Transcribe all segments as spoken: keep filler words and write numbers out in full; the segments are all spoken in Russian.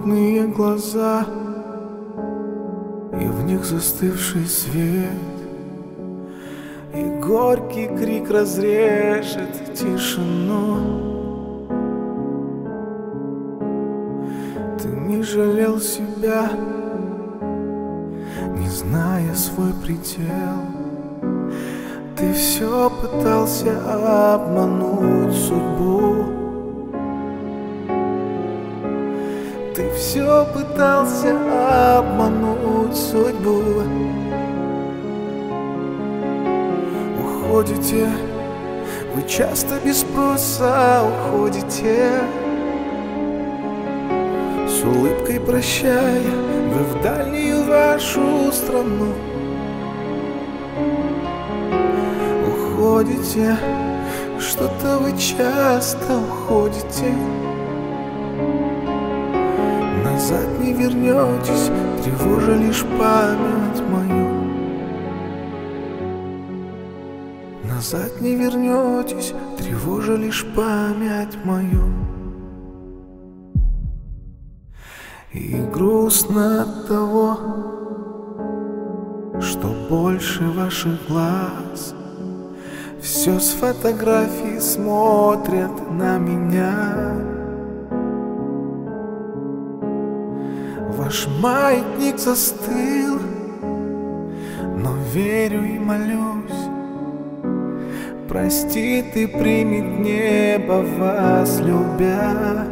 мутные глаза, и в них застывший свет, и горький крик разрежет тишину. Ты не жалел себя, не зная свой предел. Ты все пытался обмануть судьбу. Ты все пытался обмануть судьбу. Уходите, вы часто без спроса уходите, с улыбкой прощая, вы в дальнюю вашу страну. Уходите, что-то вы часто уходите, назад не вернетесь, тревожа лишь память мою. Назад не вернетесь, тревожа лишь память мою. И грустно от того, что больше ваших глаз все с фотографий смотрят на меня. Ваш маятник застыл, но верю и молюсь, простит и примет небо вас любя.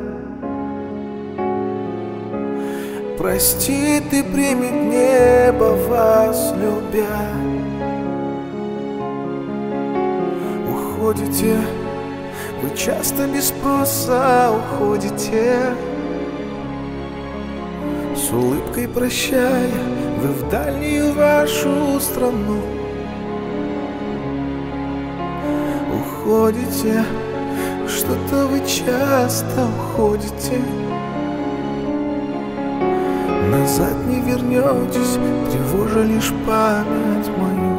Простит и примет небо вас любя. Уходите, вы часто без спроса уходите, с улыбкой прощая, вы в дальнюю вашу страну. Уходите, что-то вы часто уходите, назад не вернетесь, тревожа лишь память мою.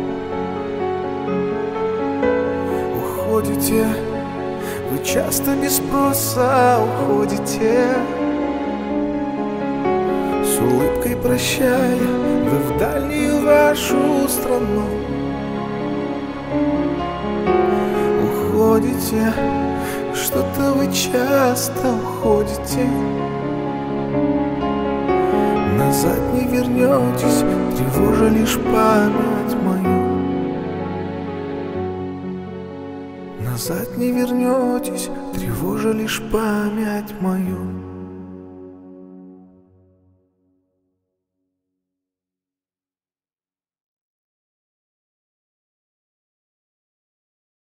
Уходите, вы часто без спроса уходите, с улыбкой прощая, вы в дальнюю вашу страну. Уходите, что-то вы часто уходите, назад не вернетесь, тревожа лишь память мою. Назад не вернетесь, тревожа лишь память мою.